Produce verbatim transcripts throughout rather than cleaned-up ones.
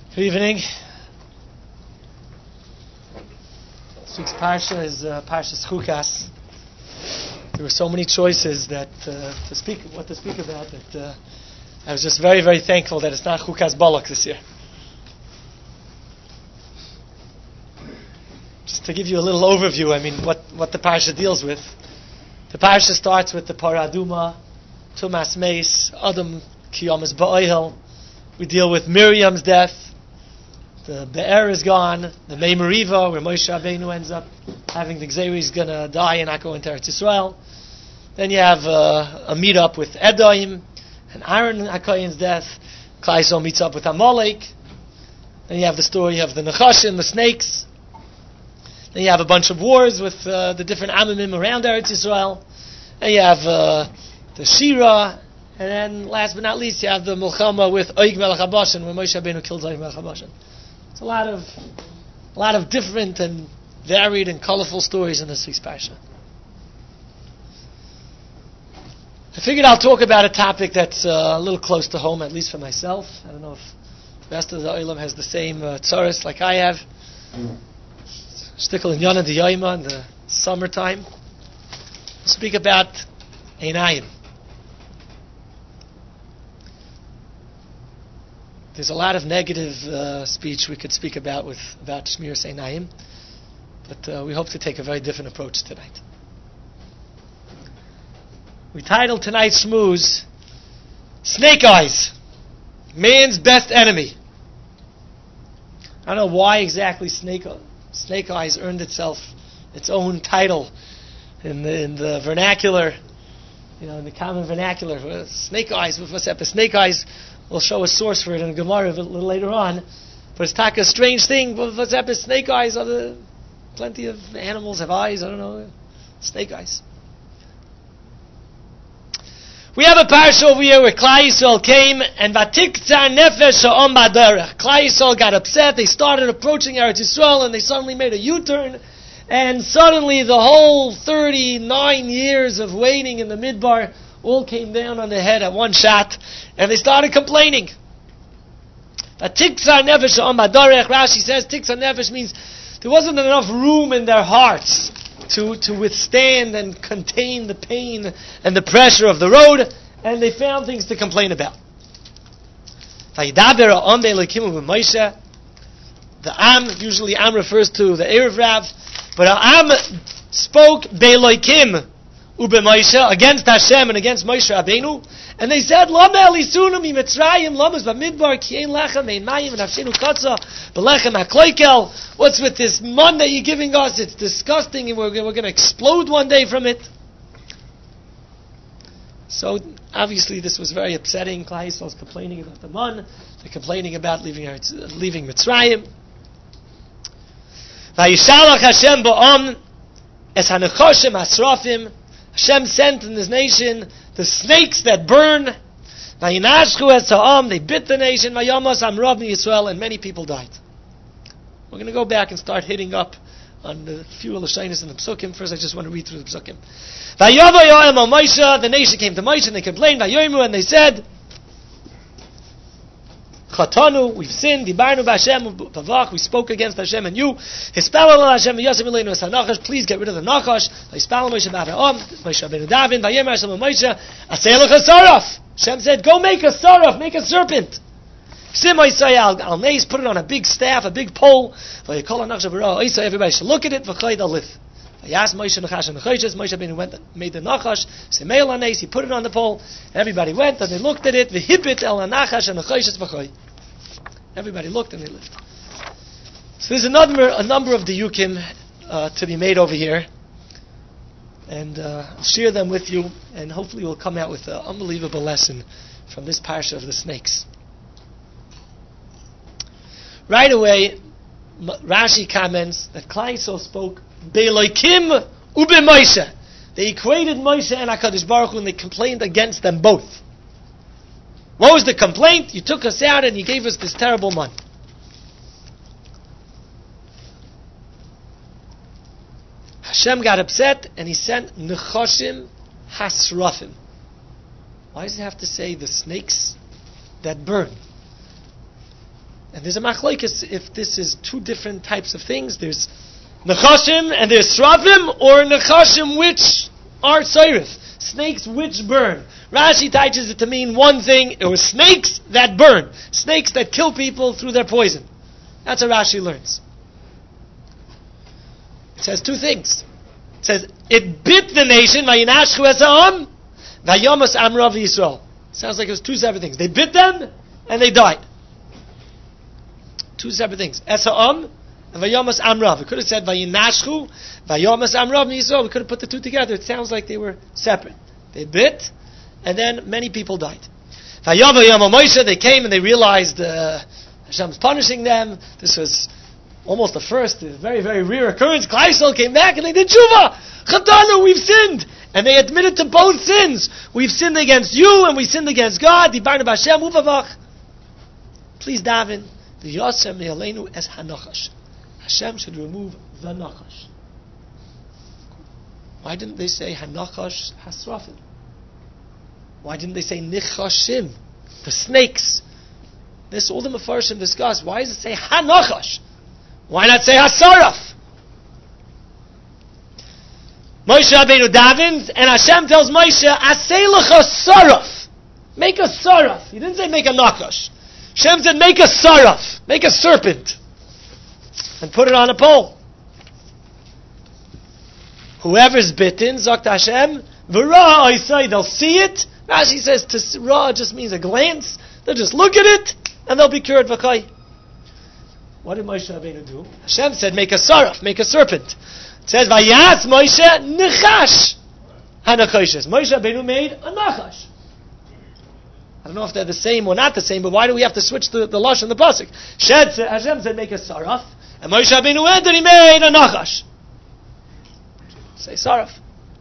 Good evening. This week's parsha is uh, Parshas Chukas. There were so many choices that uh, to speak, what to speak about, that uh, I was just very, very thankful that it's not Chukas Balak this year. Just to give you a little overview, I mean, what, what the parsha deals with. The parsha starts with the Paraduma, Tumas Meis, Adam Kiyomas Ba'oihel. We deal with Miriam's death. The Be'er is gone. The Mei Meriva, where Moshe Rabbeinu ends up having the Gzeir, he's going to die and not go into Eretz Yisrael. Then you have uh, a meet-up with Edom and Aaron HaKohen's death. Klal Yisrael meets up with Amalek. Then you have the story of the Nechashim, the snakes. Then you have a bunch of wars with uh, the different Amimim around Eretz Yisrael. Then you have uh, the Shira. And then, last but not least, you have the Milchama with Oig Melech HaBashan, where Moshe Rabbeinu kills Oig Melech HaBashan. It's a lot of, a lot of different and varied and colorful stories in this week's parsha. I figured I'll talk about a topic that's uh, a little close to home, at least for myself. I don't know if the rest of the Olam has the same uh, tzaras like I have. Shtickle in Yana D'Yoyma in the summertime. We'll speak about Einayim. There's a lot of negative uh, speech we could speak about with about Shmiras Einayim, but uh, we hope to take a very different approach tonight. We titled tonight's shmooze, Snake Eyes, Man's Best Enemy. I don't know why exactly Snake, Snake Eyes earned itself its own title in the, in the vernacular, you know, in the common vernacular. Snake Eyes, what's up? Snake Eyes. We'll show a source for it in Gemara a little later on. But it's taka a strange thing. What's happened? Snake eyes. Other, plenty of animals have eyes. I don't know. Snake eyes. We have a parsha over here where Klal Yisrael came and Vatiktzar Nefesh Ha'om B'Derech. Klal Yisrael got upset. They started approaching Eretz Yisrael and they suddenly made a U-turn. And suddenly the whole thirty-nine years of waiting in the Midbar all came down on their head at one shot, and they started complaining. Tiktzar nefesh ha'om b'derech, Rashi says, Tiktzar nefesh means there wasn't enough room in their hearts to, to withstand and contain the pain and the pressure of the road, and they found things to complain about. Vayidaber ha'am be'elokim u'b'Moshe. The Am, usually Am refers to the Erev Rav, but Am spoke be'elokim Ube-Moshe, against Hashem and against Moshe Rabbeinu, and they said, Lama elisunu mi Mitzrayim, Lamas b'midbar, ki ein lechem, ein mayim, and Hafshenu katza, b'lechem ha'kloikel. What's with this mun that you're giving us? It's disgusting, and we're, we're going to explode one day from it. So, obviously, this was very upsetting. Klal Yisrael was complaining about the mun, they're complaining about leaving, leaving Mitzrayim. Vayishalach Hashem ba'om, es hanechoshem asrafim, Hashem sent in this nation the snakes that burn. They bit the nation. And many people died. We're going to go back and start hitting up on the few Lashonos in the Psukim. First, I just want to read through the Psukim. The nation came to Moshe and they complained. And they said, Chatanu, we've sinned. Dibarnu b'Hashem b'Vach, we spoke against Hashem and you. Hispalal Hashem v'Yosem Eloheinu es hanachash. Please get rid of the nachash. Hispalal Moshe b'Avraham, Moshe Rabbeinu Davin, Vayemer Hashem Moshe, Aseh lecha saraf. Hashem said, go make a saraf, make a serpent. Sim Yisrael al neis, put it on a big staff, a big pole. Vayikol hanachash b'Ra Yisrael, everybody should look at it. V'chayid alif. Vayas Moshe nechash and nechayches. Moshe Rabbeinu went, made the nachash. Simeil haneis, he put it on the pole. Everybody went and they looked at it. V'hipit el hanachash and nechayches v'chay. Everybody looked and they lived. So there's another a number of diyukim uh, to be made over here, and uh, I'll share them with you, and hopefully we'll come out with an unbelievable lesson from this parsha of the snakes. Right away, Rashi comments that Klal Yisrael spoke be'elokim ube-Moshe. They equated Moshe and HaKadosh Baruch Hu, and they complained against them both. What was the complaint? You took us out and you gave us this terrible man. Hashem got upset and he sent Nechoshim Hasrafim. Why does it have to say the snakes that burn? And there's a machlokes if this is two different types of things. There's nechashim and there's srafim, or nechashim which are seirif, snakes which burn. Rashi teaches it to mean one thing. It was snakes that burn, snakes that kill people through their poison. That's what Rashi learns. It says two things. It says it bit the nation, vayinashchu es ha'am, vayomas amrav Yisrael. Sounds like it was two separate things. They bit them and they died. Two separate things. Es ha'am and vayomas amrav. We could have said vayinashchu, vayomas amrav Yisrael. We could have put the two together. It sounds like they were separate. They bit, and then many people died. Vayava Yama Moshe, they came and they realized uh, Hashem's punishing them. This was almost the first, a very, very rare occurrence. Klal Yisrael came back and they did tshuva. Chatanu, we've sinned. And they admitted to both sins. We've sinned against you and we sinned against God. Dibarnu b'Hashem uvavach. Please daven. V'yasem me'aleinu es hanachash. Hashem should remove the nachash. Why didn't they say hanachash hasrafim? Why didn't they say nichashim, the snakes? This all the Mefarshim discuss. Why does it say hanachash? Why not say hasaraf? Moshe Rabbeinu davens, and Hashem tells Moshe, "Asay lecha saraf, make a saraf." He didn't say make a nakash. Hashem said, "Make a saraf, make a serpent, and put it on a pole." Whoever's bitten, Zakt Hashem, v'ra oisai, they'll see it. Rashi says, to ra just means a glance. They'll just look at it, and they'll be cured. V'chai. What did Moshe Rabbeinu do? Hashem said, make a saraf, make a serpent. It says, Vayas Moshe nechash hanachoshes. Moshe Rabbeinu made a nachash. I don't know if they're the same or not the same, but why do we have to switch the, the lush and the pasuk? Hashem said, make a saraf, and Moshe Rabbeinu went and he made a nachash. Say saraf.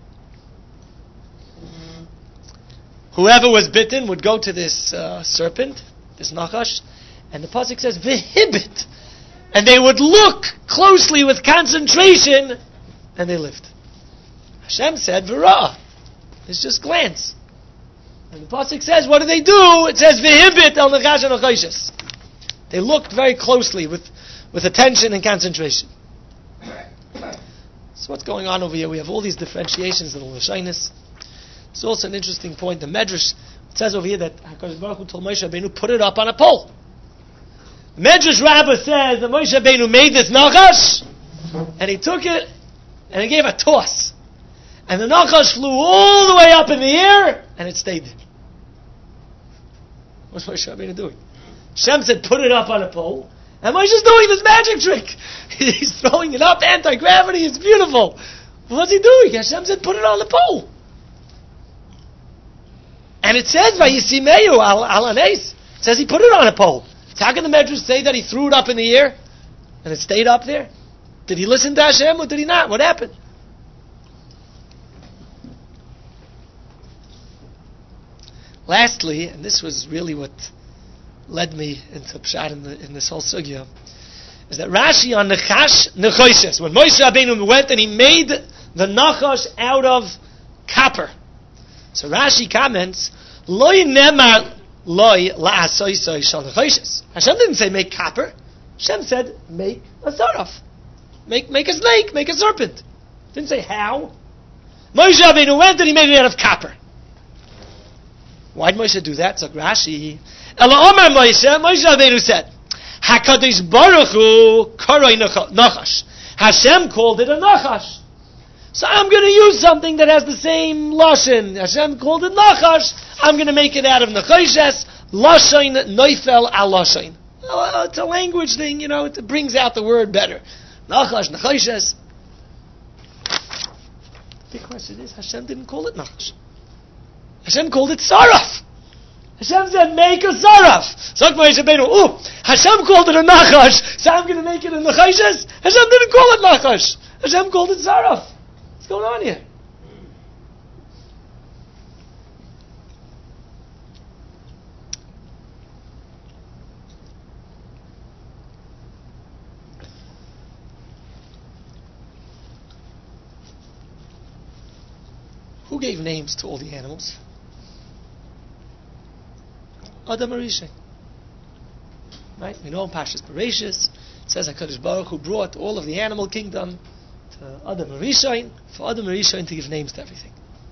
Whoever was bitten would go to this uh, serpent, this nachash, and the pasuk says, v'hibit. And they would look closely with concentration, and they lived. Hashem said, V'ra. It's just glance. And the pasuk says, what do they do? It says, V'hibit el nechash hanachoshes. They looked very closely with, with attention and concentration. So what's going on over here? We have all these differentiations in the Lashonis. It's also an interesting point. The Medrash, it says over here that HaKadosh Baruch Hu told Moshe Rabbeinu, put it up on a pole. Medrash Rabbah says that Moshe Rabbeinu made this nachash, and he took it, and he gave a toss. And the nachash flew all the way up in the air, and it stayed there. What's Moshe Rabbeinu doing? Hashem said, put it up on a pole, and Moshe's doing this magic trick. He's throwing it up, anti-gravity, it's beautiful. What's he doing? Hashem said, put it on the pole. And it says, Vayisimeyu al anes. It says he put it on a pole. So how can the Medrash say that he threw it up in the air and it stayed up there? Did he listen to Hashem or did he not? What happened? Lastly, and this was really what led me into Pshat in, the, in this whole sugya, is that Rashi on Nechash Nechoshes, when Moshe Rabbeinu went and he made the Nachash out of copper. So Rashi comments, Loi nemar Loi la'asoisoi shal nechoshes. Hashem didn't say make copper. Hashem said make a saraf. Make make a snake, make a serpent. Didn't say how. Moshe Rabbeinu went and he made it out of copper. Why did Moshe do that? So Rashi, Ela Omer Moshe, Moshe Rabbeinu said, HaKadosh Baruch Hu karoi nachash. Hashem called it a nachash. So I'm going to use something that has the same lashon. Hashem called it nachash. I'm going to make it out of nechoshes. Lashon noifel al lashon. Oh, it's a language thing, you know. It brings out the word better. Nachash, nechoshes. The question is, Hashem didn't call it nachash. Hashem called it saraf. Hashem said, make a saraf. So Moshe Rabbeinu, oh, Hashem called it a nachash, so I'm going to make it a nechoshes. Hashem didn't call it nachash. Hashem called it saraf. What's going on here? Who gave names to all the animals? Adam Arisha. Right? We know in Parshas Bereshis, it says HaKadosh Baruch Hu brought all of the animal kingdom to Adam Rishon, for Adam Rishon to give names to everything.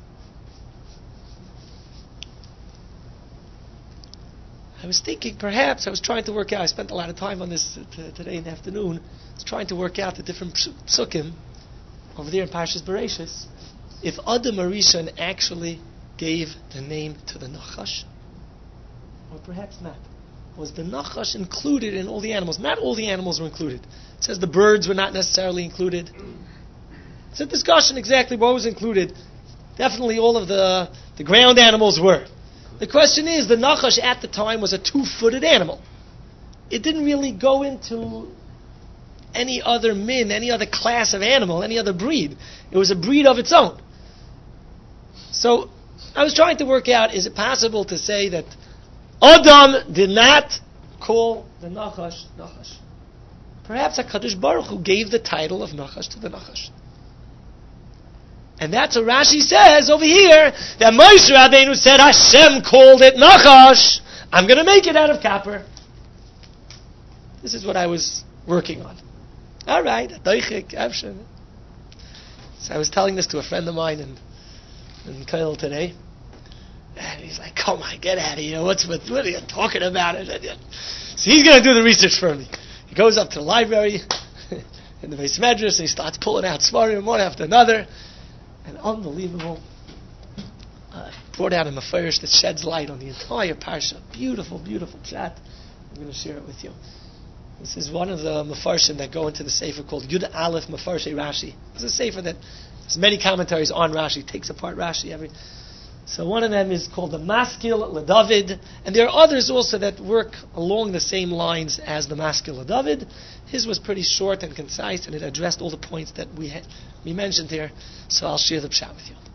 I was thinking, perhaps, I was trying to work out, I spent a lot of time on this t- today in the afternoon, I was trying to work out the different psukim over there in Parshas Bereshis, if Adam Rishon actually gave the name to the Nachash, or perhaps not. Was the Nachash included in all the animals? Not all the animals were included. It says the birds were not necessarily included. It's a discussion exactly what was included. Definitely all of the, the ground animals were. The question is, the Nachash at the time was a two-footed animal. It didn't really go into any other min, any other class of animal, any other breed. It was a breed of its own. So, I was trying to work out, is it possible to say that Adam did not call the Nachash Nachash? Perhaps HaKadosh Baruch Hu gave the title of Nachash to the Nachash. And that's what Rashi says over here, that Moshe Rabbeinu said, Hashem called it Nachash, I'm going to make it out of copper. This is what I was working on. All right, so I was telling this to a friend of mine in, in Kail today, and he's like, come on, get out of here, What's, what, what are you talking about? So he's going to do the research for me. He goes up to the library in the Beis Medrash, and he starts pulling out Svarim one after another. And unbelievable. Uh, brought out a mefarish that sheds light on the entire parsha. Beautiful, beautiful chat. I'm going to share it with you. This is one of the mefarshim that go into the sefer called Yud Aleph Mefarshei Rashi. It's a sefer that has many commentaries on Rashi, takes apart Rashi every. So one of them is called the Maskil LeDavid, and there are others also that work along the same lines as the Maskil LeDavid. His was pretty short and concise, and it addressed all the points that we had, we mentioned here. So I'll share the pshat with you.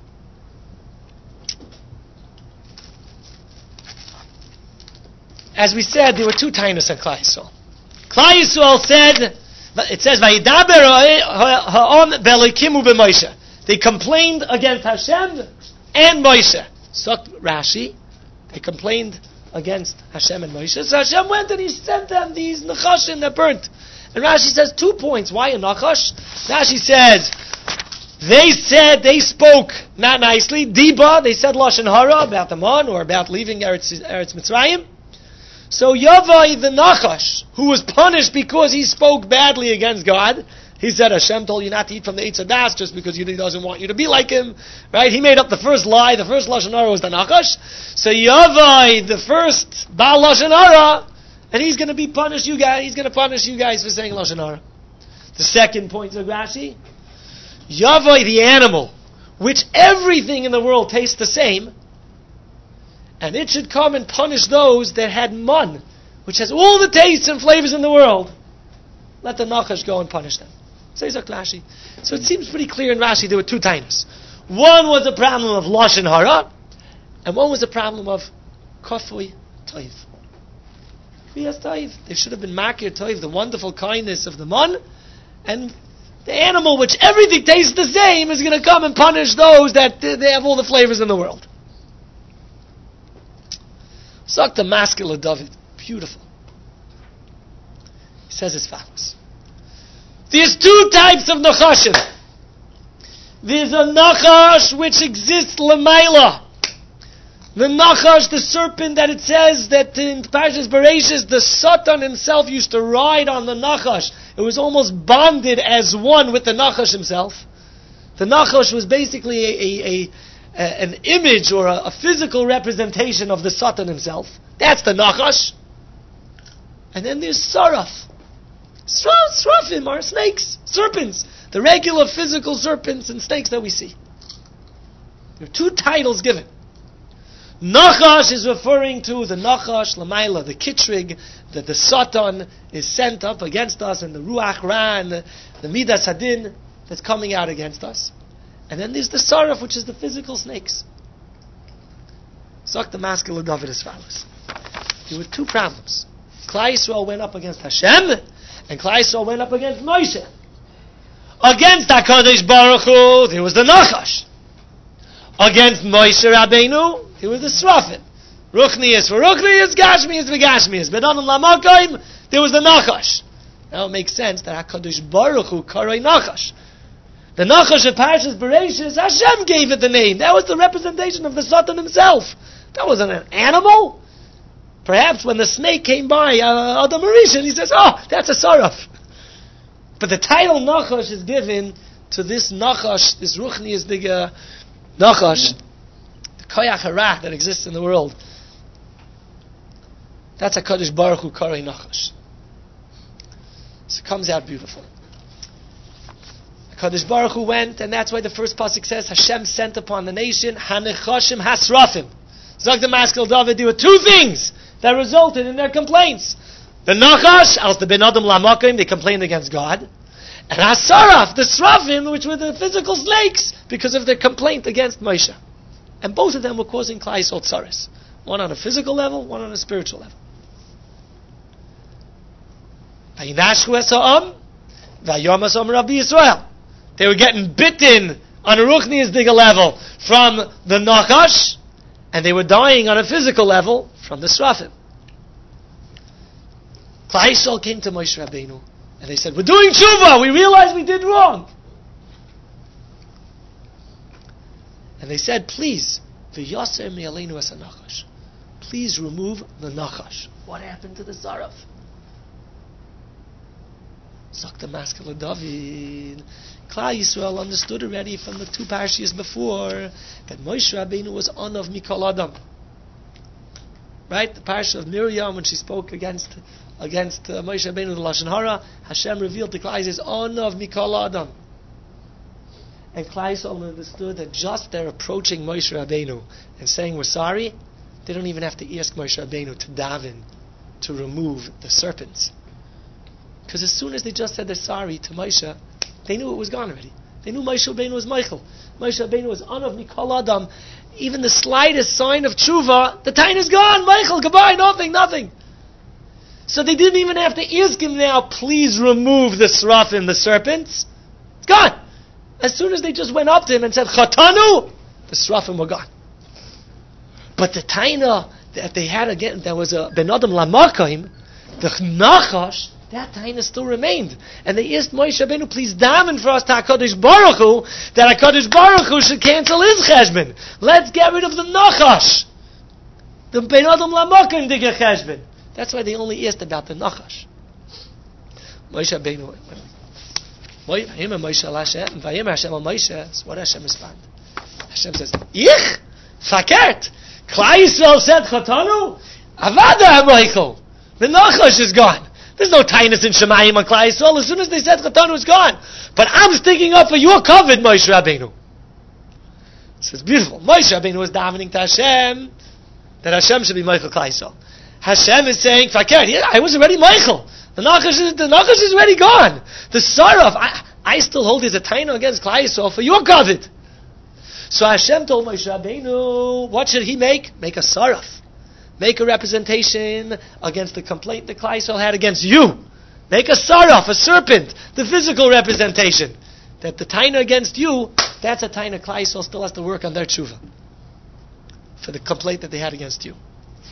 As we said, there were two tainos in Klal Yisrael. Klal Yisrael said, it says, "Vayidaber ha'om be'Elokimu b'Moshe." They complained against Hashem and Moshe. So Rashi, they complained against Hashem and Moshe. So Hashem went and he sent them these nachashim that burnt. And Rashi says two points. Why a nachash? Rashi says, they said, they spoke not nicely. Diba, they said Lashon Hara about the man or about leaving Eretz, Eretz Mitzrayim. So Yavai the nachash, who was punished because he spoke badly against God, he said, Hashem told you not to eat from the Eitz Hadas just because he doesn't want you to be like him. Right? He made up the first lie. The first Lashon Hara was the Nachash. So Yavai, the first Baal Lashon Hara, and he's going to be punished you guys. He's going to punish you guys for saying Lashon Hara. The second point of Rashi, Yavai, the animal, which everything in the world tastes the same, and it should come and punish those that had mun, which has all the tastes and flavors in the world. Let the Nachash go and punish them. So it seems pretty clear in Rashi there were two times. One was a problem of Lashon Hara, and one was a problem of Kafui Toiv. They should have been Makir Toiv, the wonderful kindness of the man, and the animal, which everything tastes the same, is going to come and punish those that they have all the flavors in the world. Suck the Maskil David. Beautiful. He says as follows. There's two types of nachashim. There's a nachash which exists l'mayla. The nachash, the serpent that it says that in Parshas Bereshis, the Satan himself used to ride on the nachash. It was almost bonded as one with the nachash himself. The nachash was basically a, a, a, a an image or a, a physical representation of the Satan himself. That's the nachash. And then there's saraf. Srafim are snakes, serpents, the regular physical serpents and snakes that we see. There are two titles given. Nachash is referring to the Nachash, Lamaila, the Kitrig, that the Satan is sent up against us, and the Ruach Ra, and the, the Midas Hadin that's coming out against us. And then there's the Saraf, which is the physical snakes. Zok the Maskil of David as follows. There were two problems. Klal Yisrael went up against Hashem, and Klal Yisrael went up against Moshe. Against HaKadosh Baruch Hu, there was the Nachash. Against Moshe Rabbeinu, there was the Srafim. Ruchnius for Ruchnius, Gashmius for Gashmius. Bedanim Lamakoim, there was the Nachash. Now it makes sense that HaKadosh Baruch Hu Karoi Nachash. The Nachash of Parshas Bereishis, Hashem gave it the name. That was the representation of the Satan himself. That wasn't an animal. Perhaps when the snake came by uh, Adam Arishan, he says, oh, that's a Saraf. But the title Nachash is given to this Nachash, this Ruchni is the uh, Nachash, the Koyach Harah that exists in the world. That's HaKadosh Baruch Hu Karei Nachash. So it comes out beautiful. HaKadosh Baruch Hu went, and that's why the first pasuk says, Hashem sent upon the nation, Hanechashim Hasrafim. Zog the Maskell David, there were two things that resulted in their complaints. The Nachash, as the Ben Adam Lamakim, they complained against God. And Hasaraf, the Srafim, which were the physical snakes, because of their complaint against Moshe. And both of them were causing Klal Yisrael tzaras. One on a physical level, one on a spiritual level. Vayinashchu es ha'am, vayom es ha'am Rabbi Yisrael. They were getting bitten on a Ruchni Yisdiga level from the Nachash, and they were dying on a physical level from the Srafim. Klal Yisrael came to Moshe Rabbeinu, and they said, we're doing tshuva, we realize we did wrong. And they said, please, v'yaser mi'aleinu es ha'nachash. Please remove the Nachash. What happened to the Saraf? Zakta Maskala David. Klal Yisrael understood already from the two parashiyos before that Moshe Rabbeinu was on of Mikol Adam. Right? The parasha of Miriam, when she spoke against against uh, Moshe Rabbeinu, the Lashon Hara, Hashem revealed to Klal Yisrael, on of Mikol Adam. And Klal Yisrael understood that just they're approaching Moshe Rabbeinu and saying we're sorry, they don't even have to ask Moshe Rabbeinu to daven to remove the serpents. Because as soon as they just said they're sorry to Moshe, they knew it was gone already. They knew Moshe Rabbeinu was Michael. Moshe Rabbeinu was Anav Mikol Adam. Even the slightest sign of tshuva, the time is gone. Michael, goodbye, nothing, nothing. So they didn't even have to ask him now, please remove the Srafim, the serpents. It's gone. As soon as they just went up to him and said, Chatanu, the Srafim were gone. But the taina that they had again, there was a Ben Adam Lamakim, the Nachash, that taina still remained. And they asked Moshe Rabbeinu, please daven for us to HaKadosh Baruch Hu, that HaKadosh Baruch Hu should cancel his cheshbon. Let's get rid of the Nachash. The Ben Adam Lamakim digger cheshbon. That's why they only asked about the Nachash. Moshe Rabbeinu, Vayim Moshe al Hashem, Vayim Hashem al Moshe, so what Hashem responded? Hashem says, Ich? Fakert? Klal Yisrael said, Chatanu? Avada HaMeichel. The Nachash is gone. There's no tightness in Shemayim on Klal Yisrael. As soon as they said Chatanu, it's gone. But I'm sticking up for your covet, Moshe Rabbeinu. So it's beautiful. Moshe Rabbeinu was davening to Hashem, that Hashem should be Meichel Klal Yisrael. Hashem is saying, Fakert, yeah, I was already Meichel. The Nachash is, the Nachash is already gone. The Saraf, I, I still hold there's a taina against Klal Yisrael for your covet. So Hashem told Moshe Rabbeinu, what should he make? Make a Saraf. Make a representation against the complaint that Klal Yisrael had against you. Make a Saraf, a serpent, the physical representation. That the taina against you, that's a taina Klal Yisrael still has to work on their tshuva. For the complaint that they had against you.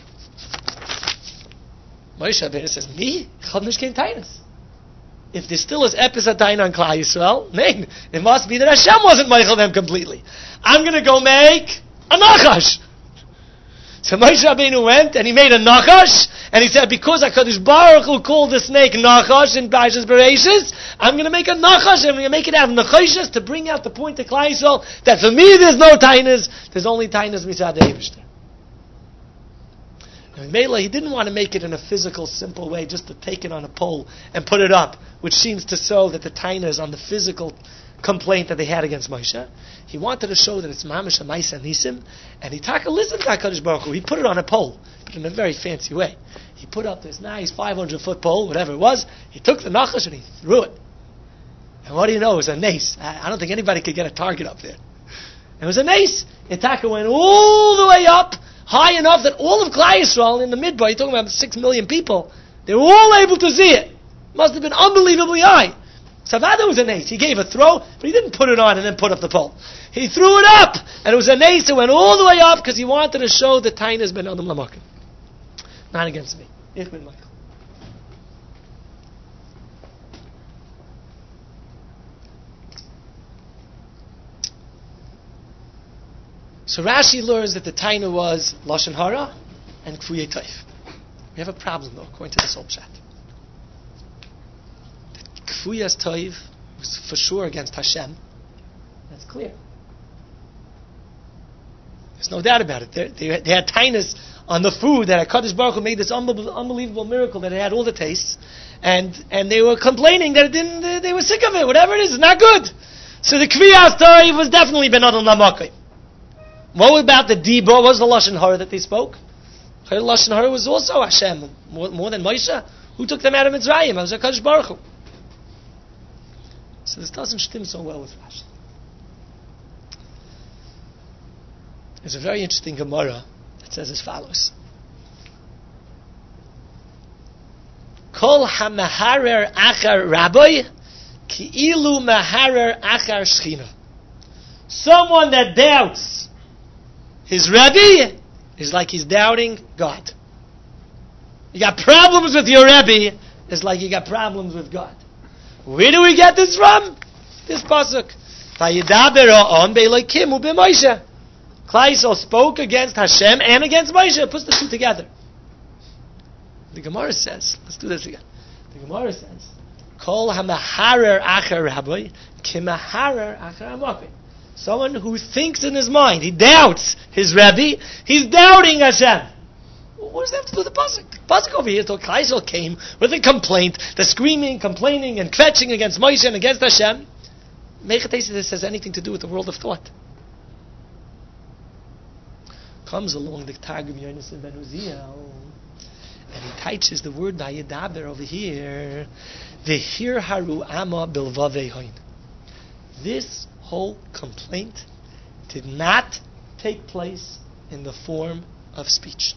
Moshe Rabbeinu says, me? If there still is epizatayin on Klal Yisrael, man, it must be that Hashem wasn't Michael them completely. I'm going to go make a Nachash. So Moshe Rabbeinu went and he made a Nachash, and he said, because HaKadosh Baruch Hu called the snake Nachash in Parshas Bereishis, I'm going to make a Nachash, and I'm going to make it have Nachashas to bring out the point to Klal Yisrael that for me there's no tainas, there's only tainas Mitzad Eibishter. Mela, he didn't want to make it in a physical, simple way, just to take it on a pole and put it up, which seems to show that the taina is on the physical complaint that they had against Moshe. He wanted to show that it's Mamash Maisa Nisim, and he taka listened to HaKadosh Baruch Hu. He put it on a pole, but in a very fancy way. He put up this nice five hundred foot pole, whatever it was. He took the Nachash and he threw it. And what do you know? It was a nace. I, I don't think anybody could get a target up there. It was a nace. It taka went all the way up, high enough that all of Klal Yisrael in the midbar, you're talking about six million people, they were all able to see it. Must have been unbelievably high. Savada was an ace. He gave a throw, but he didn't put it on and then put up the pole. He threw it up, and it was an ace that went all the way up because he wanted to show the Taina's ben Adam Lamakim. Not against me. Ich bin Michael. So Rashi learns that the taina was lashon hara and kfuyei toif. We have a problem though, according to this old chat. That kfuyas toif was for sure against Hashem. That's clear. There's no doubt about it. They, they, they had tainas on the food that HaKadosh Baruch Hu made this unbelievable, unbelievable miracle that it had all the tastes, and and they were complaining that it didn't. They, they were sick of it. Whatever it is, it's not good. So the kviyas toif was definitely ben adon lamakai. What about the Dibur? What was the Lashon Hara that they spoke? The Lashon Hara was also Hashem, more, more than Moshe. Who took them out of Mitzrayim? It was HaKadosh Baruch Hu. So this doesn't stim so well with Rashi. There's a very interesting Gemara that says as follows. Kol ha-maharer achar rabbi ki-ilu maharer achar shchina. Someone that doubts his Rebbe is like he's doubting God. You got problems with your Rebbe, it's like you got problems with God. Where do we get this from? This pasuk. Vayidaber ha'on be'elokim u'b'Moshe. Klal Yisrael spoke against Hashem and against Moshe. Puts the two together. The Gemara says, let's do this again. The Gemara says, Kol ha-maharer achar rabbi ki-maharer achar amakim. Someone who thinks in his mind, he doubts his Rebbe, he's doubting Hashem. What does that have to do with the pasuk? The pasuk over here, till Klal Yisrael came with a complaint, the screaming, complaining, and kvetching against Moshe and against Hashem. Mechatesi, this has anything to do with the world of thought. Comes along the Targum Yonasan ben Uziel, and he teaches the word Vayidaber over here. V'hir haru ama bilvavei hoin. This whole complaint did not take place in the form of speech.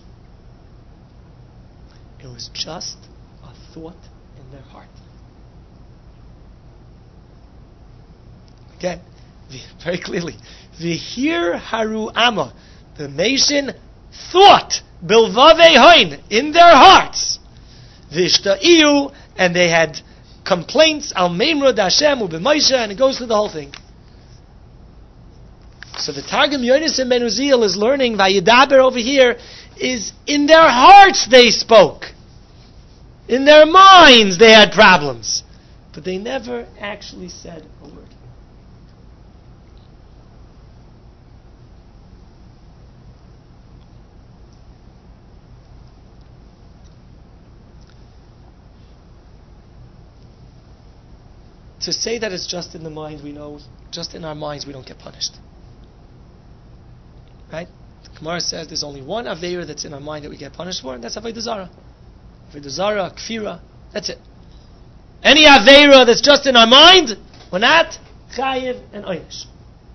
It was just a thought in their heart. Again, very clearly, V'hir haru ama. The nation thought bilvavei hoin in their hearts. V'ishtaiyu, and they had complaints al meimrod Hashem u'b'Moshe, and it goes through the whole thing. So the Targum Yonasan ben Uziel is learning Vayidaber over here is in their hearts they spoke. In their minds they had problems. But they never actually said a word. To say that it's just in the mind, we know, just in our minds we don't get punished. Right? The Gemara says there's only one Aveira that's in our mind that we get punished for, and that's Avodah Zarah. Avodah Zarah, Kfira, that's it. Any Aveira that's just in our mind, we're not Chayiv and Oynish.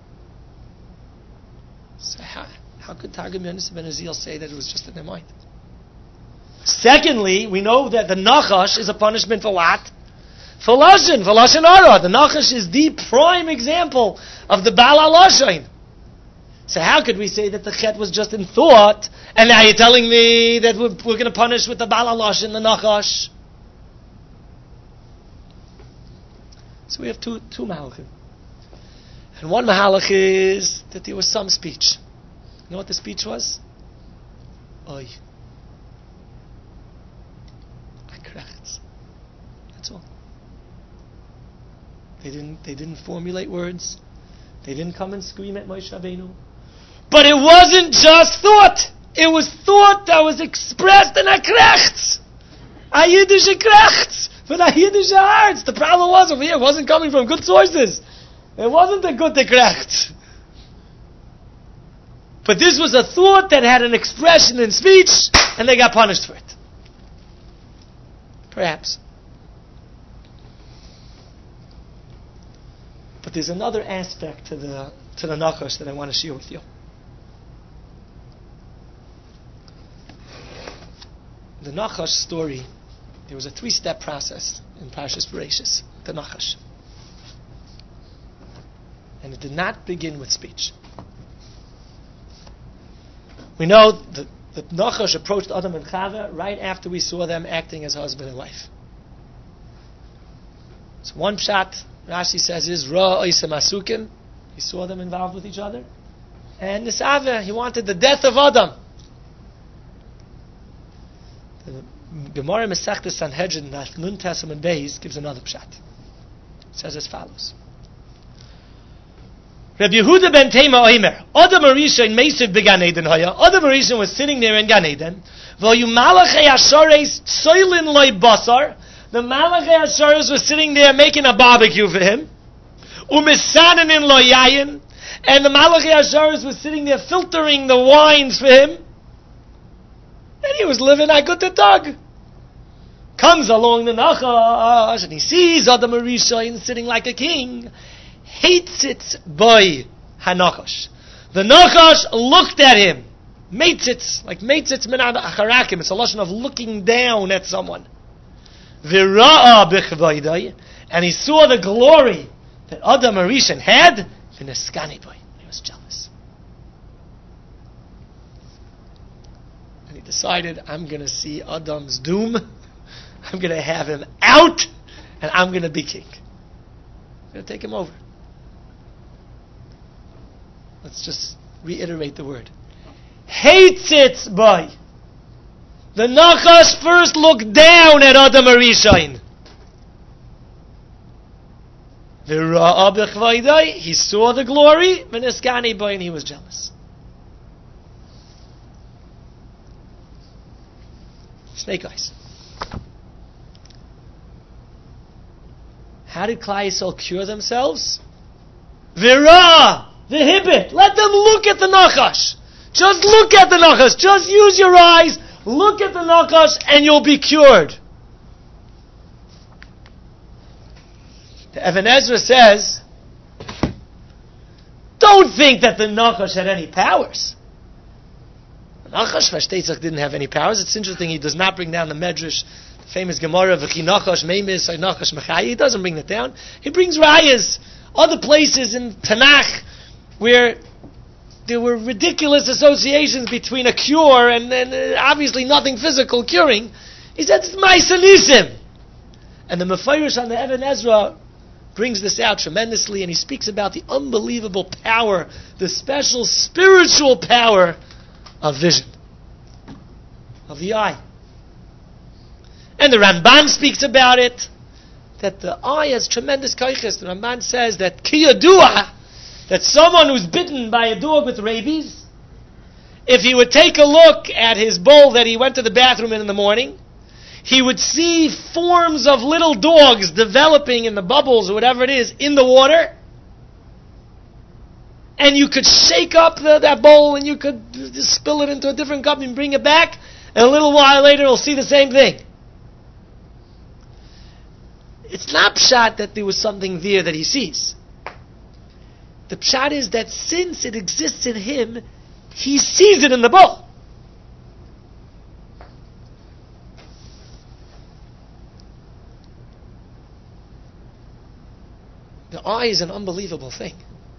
So how, how could Targum Yonasan ben Uziel say that it was just in their mind? Secondly, we know that the Nachash is a punishment for what? For Lashon, for Lashon Hara. The Nachash is the prime example of the Baal HaLashon. So how could we say that the Chet was just in thought, and now you're telling me that we're, we're going to punish with the Baal HaLashon, the Nachash? So we have two two Mahalachim. And one Mahalach is that there was some speech. You know what the speech was? Oy. That's all. They didn't they didn't formulate words. They didn't come and scream at Moshe Rabbeinu. But it wasn't just thought. It was thought that was expressed in a krechts. A Yiddische krechts. With a Yiddische hearts. The problem was over here, it wasn't coming from good sources. It wasn't a good krechts. But this was a thought that had an expression in speech, and they got punished for it. Perhaps. But there's another aspect to the to the Nachash that I want to share with you. The Nachash story, there was a three-step process in Parshas Bereishis, the Nachash. And it did not begin with speech. We know that, that Nachash approached Adam and Chava right after we saw them acting as husband and wife. So one pshat, Rashi says, is Ra Oisem Asukim. He saw them involved with each other. And Nisave, he wanted the death of Adam. The Gemara Masechta Sanhedrin, Nun Testament Beis, gives another pshat. It says as follows. Rabbi Yehuda ben Tema Oimer, Adam Arisha in Mesiv began Eden Haya. Adam Arisha was sitting there in Gan Eden. V'yu Malachei Ashares Tzoilin Loi Basar. The Malachei Ashares was sitting there making a barbecue for him. Umisanin Lo Yayin. And the Malachei Ashares was sitting there filtering the wines for him. And he was living a good tag. Comes along the Nachash and he sees Adam Arisha sitting like a king. Hates it by Hanachash. The Nachash looked at him. Meitzitz, like meitzitz min acharakim. It's a lesson of looking down at someone. V'ra'a b'chvaydai, and he saw the glory that Adam Arishan had. V'neskani boy, he was jealous, and he decided, I'm going to see Adam's doom. I'm going to have him out, and I'm going to be king. I'm going to take him over. Let's just reiterate the word. Hates it by. The Nachash first looked down at Adam Arishain. He saw the glory, and he was jealous. Snake eyes. How did Klal Yisrael cure themselves? Vira, the hibbit. Let them look at the Nachash. Just look at the Nachash. Just use your eyes. Look at the Nachash and you'll be cured. The Even Ezra says, don't think that the Nachash had any powers. The Nachash Vashtetzach didn't have any powers. It's interesting, he does not bring down the Medrash, the famous Gemara, V'chi Nachash Meimis, Nachash Mechayi. He doesn't bring that down. He brings Rayas, other places in Tanakh, where there were ridiculous associations between a cure and, and uh, obviously nothing physical curing. He said it's Ma'aseh Nisim. And the Mefarish on the Even Ezra brings this out tremendously, and he speaks about the unbelievable power, the special spiritual power of vision, of the eye. And the Ramban speaks about it, that the eye has tremendous kaiches. The Ramban says that kiyadua, that someone who's bitten by a dog with rabies, if he would take a look at his bowl that he went to the bathroom in in the morning, he would see forms of little dogs developing in the bubbles or whatever it is in the water. And you could shake up the, that bowl and you could just spill it into a different cup and bring it back. And a little while later he'll see the same thing. It's not pshat that there was something there that he sees. The pshat is that since it exists in him, he sees it in the bowl. The eye is an unbelievable thing.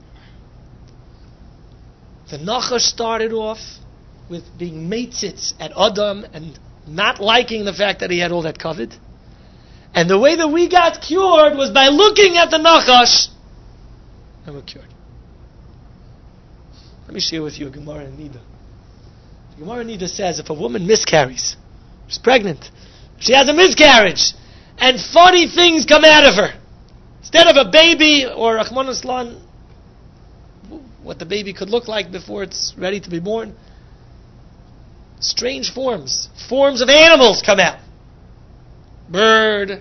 The Nachash started off with being meitzitz at Adam and not liking the fact that he had all that covered. And the way that we got cured was by looking at the Nachash, and we're cured. Let me share with you a Gemara in Nida. The Gemara in Nida says if a woman miscarries, she's pregnant, she has a miscarriage, and funny things come out of her. Instead of a baby, or Rahman Aslan, what the baby could look like before it's ready to be born, strange forms, forms of animals come out. Bird,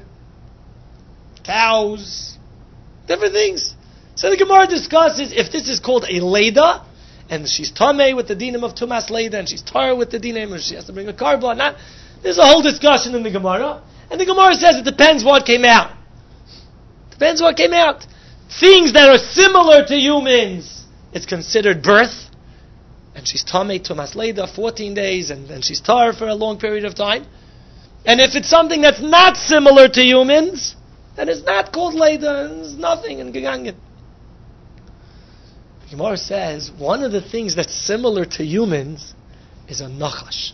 cows, different things. So the Gemara discusses if this is called a Leda, and she's Tameh with the dinam of Tumas Leda, and she's Tar with the dinam, or she has to bring a carbon. Not. There's a whole discussion in the Gemara, and the Gemara says it depends what came out. Depends what came out. Things that are similar to humans, it's considered birth, and she's Tameh Tumas Leda, fourteen days, and then she's Tar for a long period of time. And if it's something that's not similar to humans, then it's not called Leda, and it's nothing, and Gegangen. The Gemara says, one of the things that's similar to humans is a Nachash.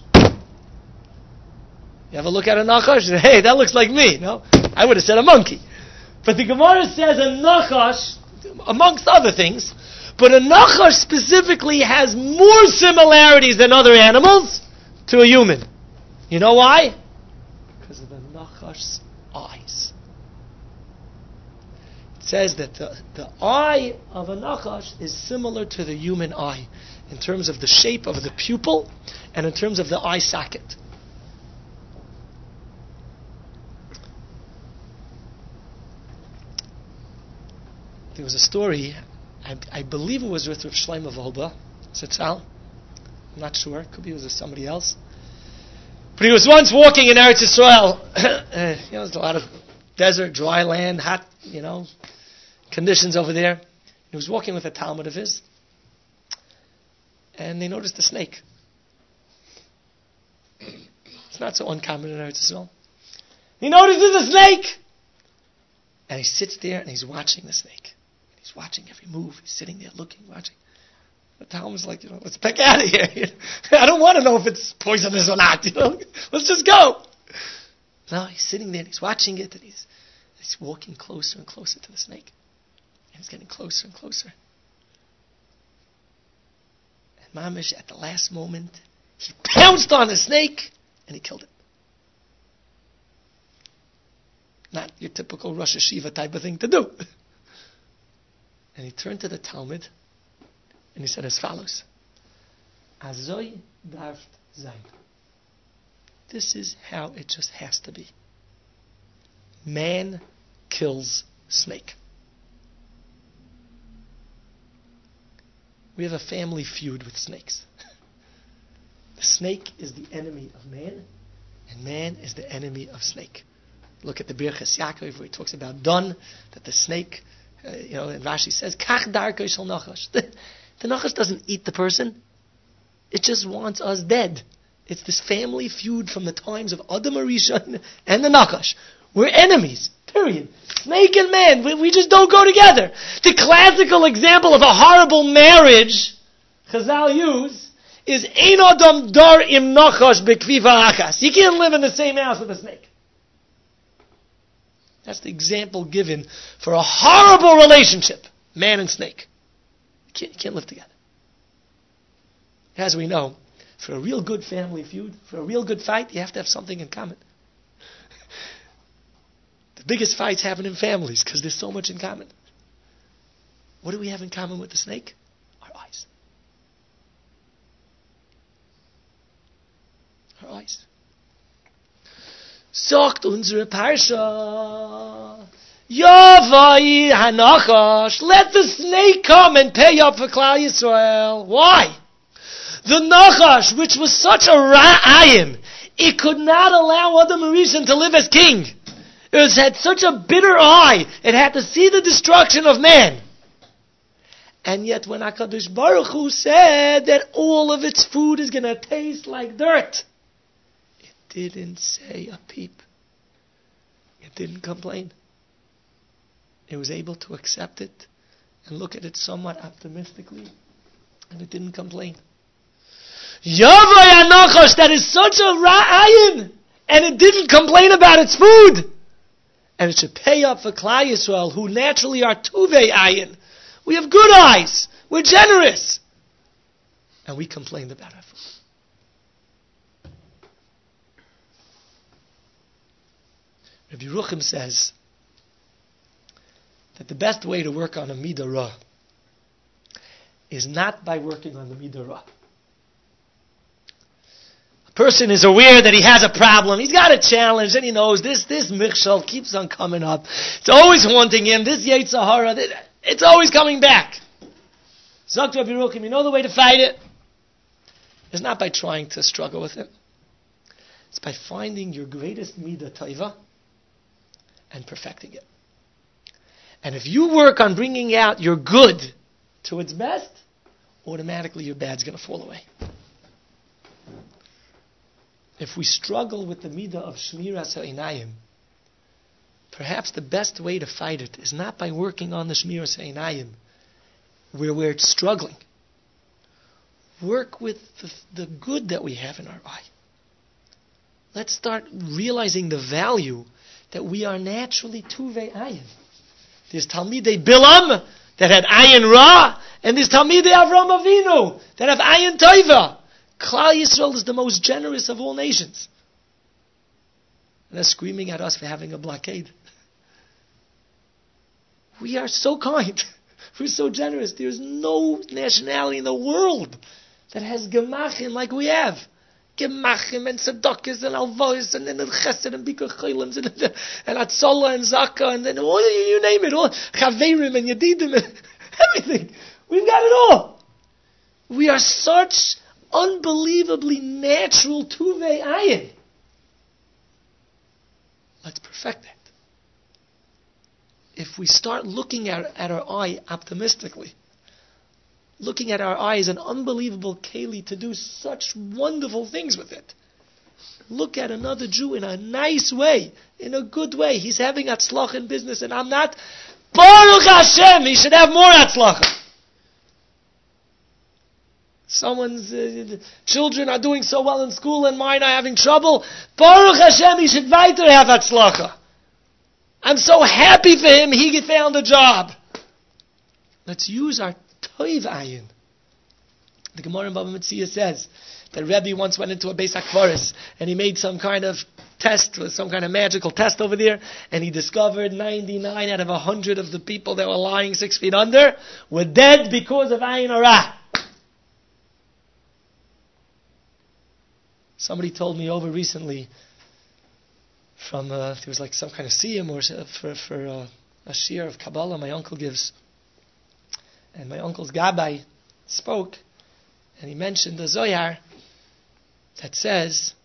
You ever look at a Nachash and say, hey, that looks like me? No? I would have said a monkey. But the Gemara says a Nachash, amongst other things, But a nachash specifically has more similarities than other animals to a human. You know why? Because of the nachash's eyes. It says that the, the eye of a nachash is similar to the human eye in terms of the shape of the pupil and in terms of the eye socket. There was a story, I, I believe it was with Rav Shlomo Wolbe, Zatzal. I'm not sure. Could be it was with somebody else. But he was once walking in Eretz Yisrael. uh, you know, there's a lot of desert, dry land, hot, you know, conditions over there. He was walking with a Talmud of his, and they noticed a snake. It's not so uncommon in Eretz Yisrael. He notices a snake, and he sits there and he's watching the snake. He's watching every move. He's sitting there looking, watching. The Talmud's like, you know, let's peck out of here. I don't want to know if it's poisonous or not. You know, let's just go. No, he's sitting there and he's watching it, and he's he's walking closer and closer to the snake, and he's getting closer and closer. And Mamish, at the last moment, he pounced on the snake and he killed it. Not your typical Rosh Hashiva type of thing to do. And he turned to the Talmud and he said as follows: Azoi darft sein. This is how it just has to be. Man kills snake. We have a family feud with snakes. The snake is the enemy of man, and man is the enemy of snake. Look at the Birchas Yaakov where he talks about Don, that the snake, uh, you know, and Rashi says, Kach darkei shel nachash. The, the nachash doesn't eat the person. It just wants us dead. It's this family feud from the times of Adam Arishon and the nachash. We're enemies, period. Snake and man, we, we just don't go together. The classical example of a horrible marriage Chazal use is Ein Adam dar im nachash bekviva achas. You can't live in the same house with a snake. That's the example given for a horrible relationship, man and snake. You can't, you can't live together. As we know, for a real good family feud, for a real good fight, you have to have something in common. The biggest fights happen in families because there's so much in common. What do we have in common with the snake? Our eyes. Our eyes. Sagt unsere Parsha, Yavai Hanachash, let the snake come and pay up for Klal Yisrael. Why? The Nachash, which was such a ra'ayim, it could not allow Adam Rishon to live as king. It was, had such a bitter eye. It had to see the destruction of man. And yet when HaKadosh Baruch Hu said that all of its food is going to taste like dirt, didn't say a peep. It didn't complain. It was able to accept it and look at it somewhat optimistically, and it didn't complain. Yavai Anachash, that is such a ra'ayin, and it didn't complain about its food. And it should pay up for Klal Yisrael, who naturally are tuvei ayin. We have good eyes. We're generous. And we complained about our food. Rabbi Yeruchim says that the best way to work on a midah ra is not by working on the midah ra. A person is aware that he has a problem, he's got a challenge, and he knows this this michshel keeps on coming up. It's always haunting him, this Yetzer Hara, it's always coming back. Zok Rabbi Yeruchim, you know the way to fight it? It's not by trying to struggle with it. It's by finding your greatest midah taiva and perfecting it. And if you work on bringing out your good to its best, automatically your bad's going to fall away. If we struggle with the midah of shmiras ha'inayim, perhaps the best way to fight it is not by working on the shmiras ha'inayim, where we're struggling. Work with the, the good that we have in our eye. Let's start realizing the value that we are naturally tuvei ayin. There's Talmidei Bilam, that had ayin ra, and there's Talmidei Avram Avinu that have ayin toiva. Klal Yisrael is the most generous of all nations. And they're screaming at us for having a blockade. We are so kind. We're so generous. There's no nationality in the world that has gemachim like we have. Gemachim and tzedakahs and alvos and, and chesed and bikur chaylim and, and atzola and zakah and then all you, you name it, all chaverim and yedidim and everything. We've got it all. We are such unbelievably natural tuvei ayin. Let's perfect that. If we start looking at, at our eye optimistically, looking at our eye as an unbelievable keli to do such wonderful things with it. Look at another Jew in a nice way, in a good way. He's having atzlach in business and I'm not. Baruch Hashem, he should have more atzlach. Someone's uh, children are doing so well in school and mine are having trouble. Baruch Hashem, he should weiter have atzlacha. I'm so happy for him, he found a job. Let's use our toiv ayin. The Gemara in Baba Metzia says that Rebbe once went into a Beis HaKvaris and he made some kind of test, some kind of magical test over there, and he discovered ninety-nine out of one hundred of the people that were lying six feet under were dead because of ayin hara. Somebody told me over recently from, uh, there was like some kind of siyum or for, for uh, a shir of Kabbalah my uncle gives. And my uncle's Gabbai spoke, and he mentioned the Zohar that says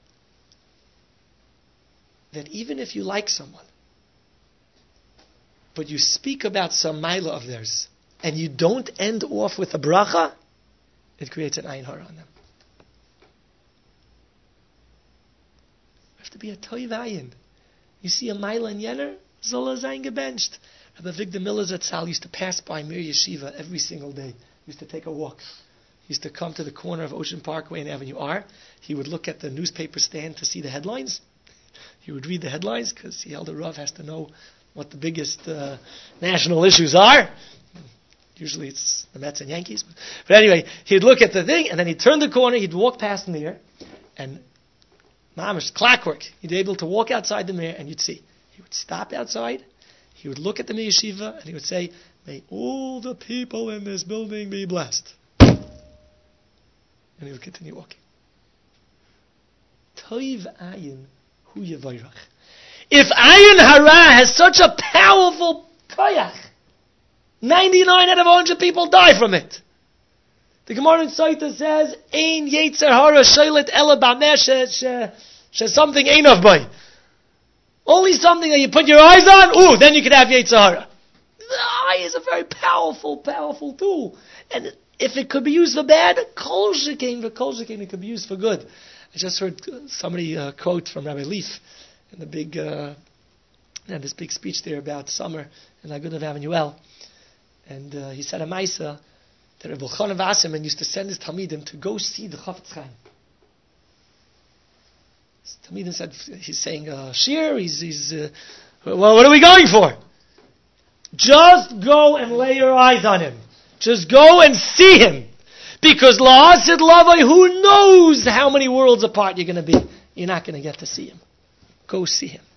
that even if you like someone, but you speak about some maila of theirs, and you don't end off with a bracha, it creates an ayin hara on them. You have to be a toiv ayin. You see a maila in Yener, Zola zayin gebenched. Rabbi Victor Miller Zatzal used to pass by Mir Yeshiva every single day. He used to take a walk. He used to come to the corner of Ocean Parkway and Avenue R. He would look at the newspaper stand to see the headlines. He would read the headlines because he held a Rav has to know what the biggest uh, national issues are. Usually it's the Mets and Yankees. But anyway, he'd look at the thing and then he'd turn the corner, he'd walk past Mir, and mamish, clockwork. He'd be able to walk outside the Mir and you'd see. He would stop outside. He would look at the Mir Yeshiva and he would say, "May all the people in this building be blessed." And he would continue walking. Toiv ayin hu yevayrach. If ayin hara has such a powerful koyach, ninety-nine out of one hundred people die from it. The Gemara in Saita says, "Ein yetzer hara sheilet ela b'ameh she something ein of by." Only something that you put your eyes on, ooh, then you can have Yetzer Hara. The eye is a very powerful, powerful tool. And if it could be used for bad, kol shekein, for kol shekein, it could be used for good. I just heard somebody uh, quote from Rabbi Leaf in the big, uh, had this big speech there about summer in Agudav Avenue L. And uh, he said a Maisa that Rabbi Chanan Wasserman used to send his Talmidim to go see the Chafetz Chaim. Talmidim said, he's saying, uh, Shir, he's, he's uh, well, what are we going for? Just go and lay your eyes on him. Just go and see him. Because La'asid Lavai, who knows how many worlds apart you're going to be. You're not going to get to see him. Go see him.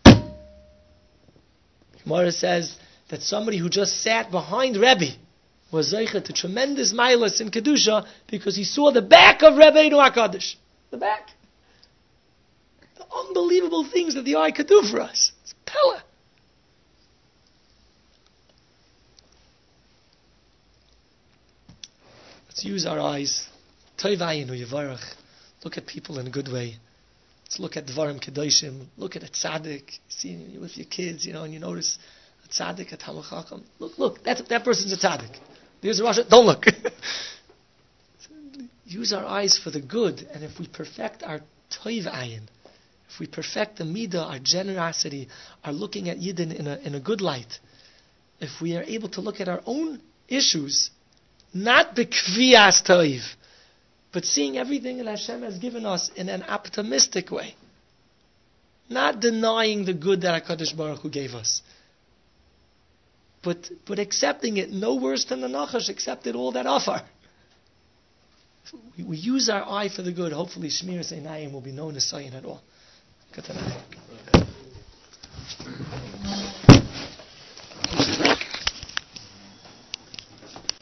Gemara says that somebody who just sat behind Rebbe was zeicha to tremendous milas in Kedusha because he saw the back of Rebbeinu HaKadosh. The back. The unbelievable things that the eye could do for us. It's Pella. Let's use our eyes. Toivayinu Yevarach. Look at people in a good way. Let's look at Dvarim Kedoshim. Look at a tzaddik. See with your kids, you know, and you notice a tzaddik, a Talmid Chacham. Look, look, that, that person's a tzaddik. There's a Russia. Don't look. Use our eyes for the good, and if we perfect our toiv ayin, if we perfect the midah, our generosity, our looking at Yidden in a, in a good light, if we are able to look at our own issues, not bekviyas toiv, but seeing everything that Hashem has given us in an optimistic way, not denying the good that HaKadosh Baruch Hu gave us. but but accepting it no worse than the Nachash accepted all that offer. We, we use our eye for the good. Hopefully, Shmiras Einayim will be known as Sayin at all. Good night.